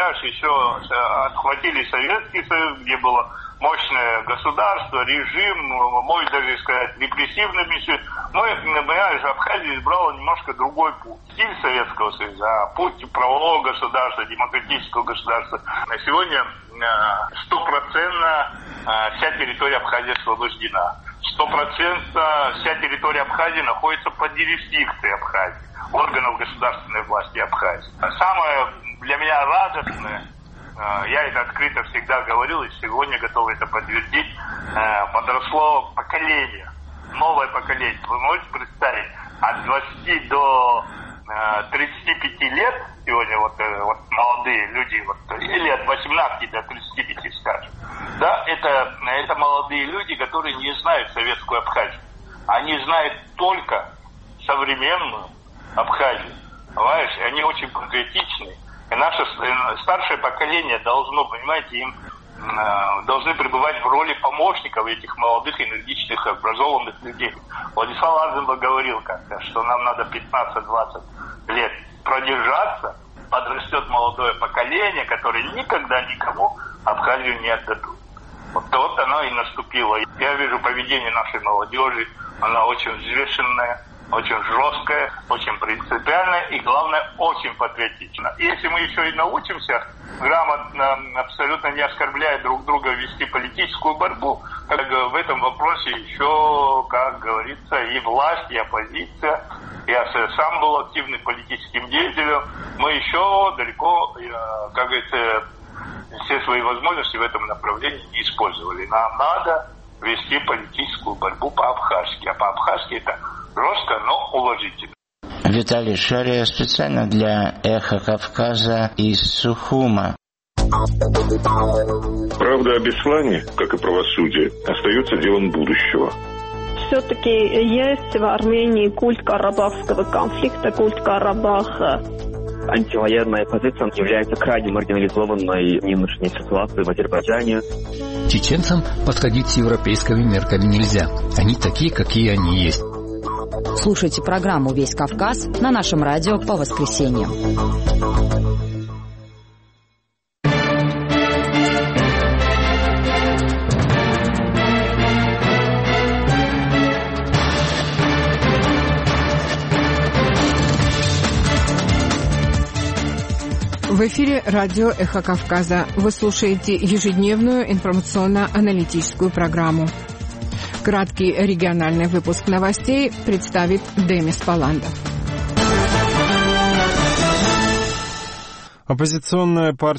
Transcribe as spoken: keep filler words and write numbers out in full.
понимаешь, еще отхватили Советский Союз, где было мощное государство, режим, можно даже сказать, репрессивными. Мы, понимаешь, Абхазия избрала немножко другой путь. Стиль Советского Союза, а путь правового государства, демократического государства. На сегодня стопроцентно вся территория Абхазии освобождена. Стопроцентно вся территория Абхазии находится под юрисдикцией Абхазии, органов государственной власти Абхазии. Самое для меня радостное, я это открыто всегда говорил и сегодня готов это подтвердить, подросло поколение, новое поколение. Вы можете представить, от двадцати до тридцати пяти лет сегодня вот, вот молодые люди, вот, или от восемнадцати до тридцати пяти, скажем, да, это, это молодые люди, которые не знают советскую Абхазию. Они знают только современную Абхазию. Понимаешь, они очень патриотичны. И наше старшее поколение должно, понимаете, им э, должны пребывать в роли помощников этих молодых, энергичных, образованных людей. Владислав Лазаренко говорил как-то, что нам надо пятнадцать-двадцать лет продержаться, подрастет молодое поколение, которое никогда никому Абхазию не отдадут. Вот, вот оно и наступило. Я вижу поведение нашей молодежи, она очень взвешенная, очень жесткая, очень принципиальная и, главное, очень патриотична. Если мы еще и научимся грамотно, абсолютно не оскорбляя друг друга, вести политическую борьбу, как в этом вопросе еще, как говорится, и власть, и оппозиция. Я сам был активным политическим деятелем. Мы еще далеко, как говорится, все свои возможности в этом направлении не использовали. Нам надо вести политическую борьбу по-абхазски. А по-абхазски это жестко, но уважительно. Виталий Шария специально для «Эхо Кавказа» из Сухума. Правда о Беслане, как и правосудие, остается делом будущего. Все-таки есть в Армении культ карабахского конфликта, культ Карабаха. Антивоенная позиция является крайне маргинализованной в нынешней ситуации в Азербайджане. Чеченцам подходить с европейскими мерками нельзя. Они такие, какие они есть. Слушайте программу «Весь Кавказ» на нашем радио по воскресеньям. В эфире радио «Эхо Кавказа». Вы слушаете ежедневную информационно-аналитическую программу. Краткий региональный выпуск новостей представит Демис Паландов. Оппозиционная партия